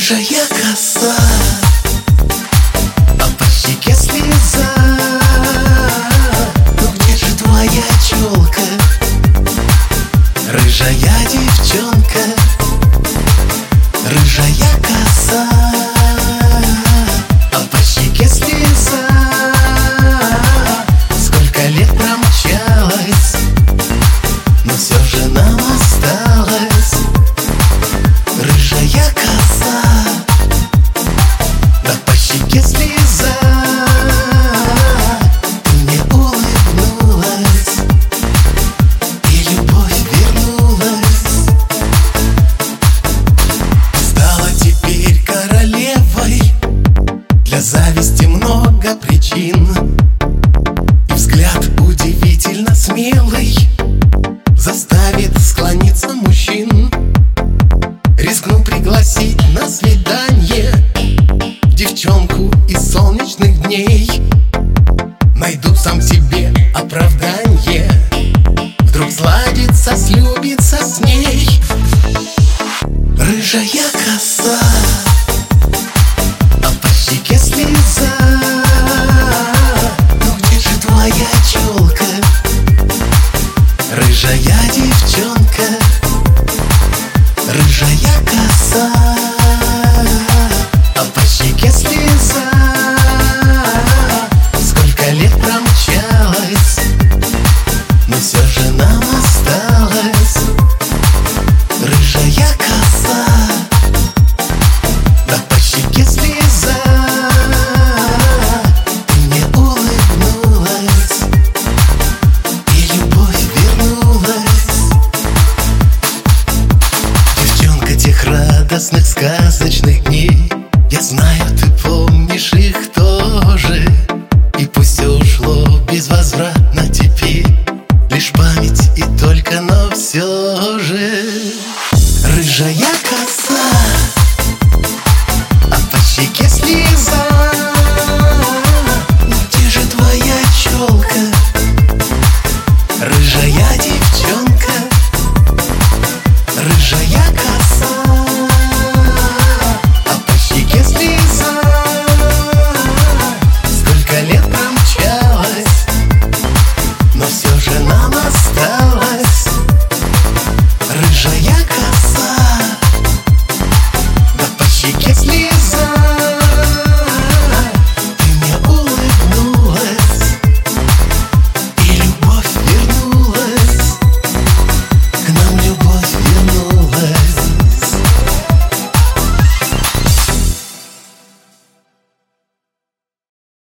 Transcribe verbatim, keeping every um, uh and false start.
Рыжая коса, а по щеке слеза. Ну где же твоя челка, рыжая девчонка? Рыжая коса, а по щеке слеза. Сколько лет промчалось, но все же нам осталось. Рыжая коса, да по щеке слеза. Ты мне улыбнулась, и любовь вернулась. Стала теперь королевой, для зависти много причин. И взгляд удивительно смелый заставит склониться мужчин. Рискну пригласить на свидание девчонку из солнечных дней. Найду сам себе оправдание, вдруг сладится, слюбится с ней. Рыжая коса, а по щеке слеза. Ну где же твоя челка, рыжая девчонка? Рыжая коса, а по щеке слеза. Сколько лет промчалось, но все же нам осталось. Рыжая коса, да по щеке слеза. Ты мне улыбнулась, и любовь вернулась. Девчонка тех радостных сказочных дней, я знаю, ты помнишь их тоже. И пусть все ушло безвозвратно теперь, лишь память и только, но все же. Рыжая коса, а по щеке слеза.